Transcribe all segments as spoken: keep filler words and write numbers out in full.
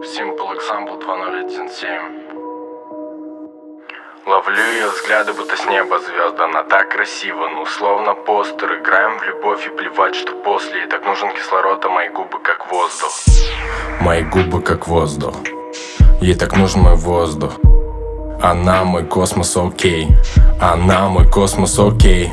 Simple Example два ноль один семь. Ловлю ее взгляды, будто с неба звезды. Она так красива, ну словно постер. Играем в любовь и плевать, что после. Ей так нужен кислород, а мои губы как воздух. Мои губы как воздух. Ей так нужен мой воздух. Она мой космос, окей. Она мой космос, окей.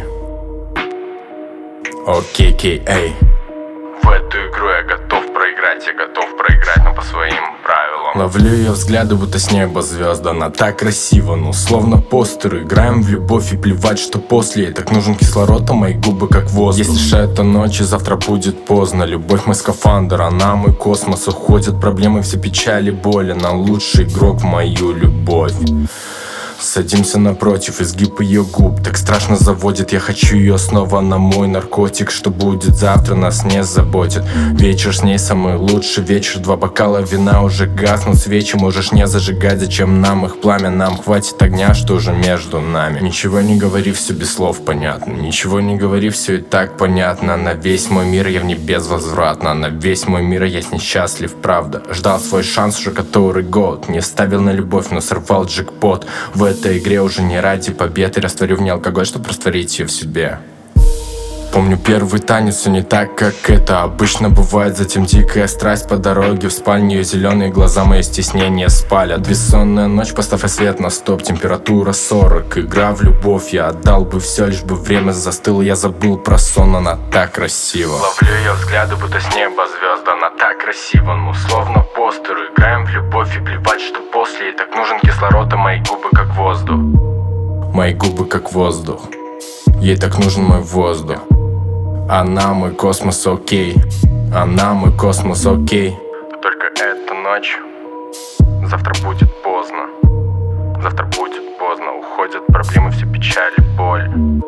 Окей, кей, эй. В эту игру я готов проиграть. Я готов проиграть, но по своим правилам. Ловлю ее взгляды, будто с неба звезды. Она так красива, ну словно постер. Играем в любовь и плевать, что после. Ей так нужен кислород, а мои губы как воздух. Если же это ночь, и завтра будет поздно. Любовь мой скафандр, она мой космос. Уходят проблемы, все печали, боли. Она лучший игрок в мою любовь. Садимся напротив, изгиб ее губ так страшно заводит. Я хочу ее снова, на мой наркотик. Что будет завтра, нас не заботит. Вечер с ней самый лучший вечер. Два бокала вина, уже гаснут свечи. Можешь не зажигать, зачем нам их пламя? Нам хватит огня, что же между нами. Ничего не говори, все без слов понятно. Ничего не говори, все и так понятно. На весь мой мир я в ней безвозвратно. На весь мой мир я с ней счастлив, правда. Ждал свой шанс уже который год. Не ставил на любовь, но сорвал джекпот. В В этой игре уже не ради победы. Растворю в ней алкоголь, чтобы растворить ее в себе. Помню первый танец, все не так, как это обычно бывает. Затем дикая страсть по дороге в спальню. Ее зеленые глаза мои стеснения спалят. Бессонная ночь, поставь свет на стоп. Температура сорок, игра в любовь. Я отдал бы все, лишь бы время застыло. Я забыл про сон, она так красива. Ловлю ее взгляды, будто с неба звезды. Она так красива, ну словно постер. Играем в любовь и плевать, что после. Ей так нужен кислород, а мои губы как воздух. Мои губы как воздух. Ей так нужен мой воздух. Она мой космос, окей. Она мой космос, окей. Только эта ночь. Завтра будет поздно. Завтра будет поздно. Уходят проблемы, все печали, боль.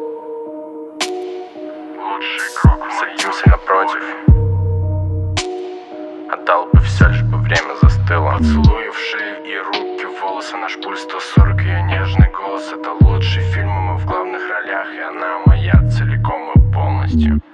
Лучший игрок. Садимся напротив. Отдал бы все, лишь бы время застыло. Поцелуи в шею и руки, волосы. Наш пульс сто сорок, ее нежный голос. Это лучший фильм, мы в главных ролях. И она моя целиком и полностью.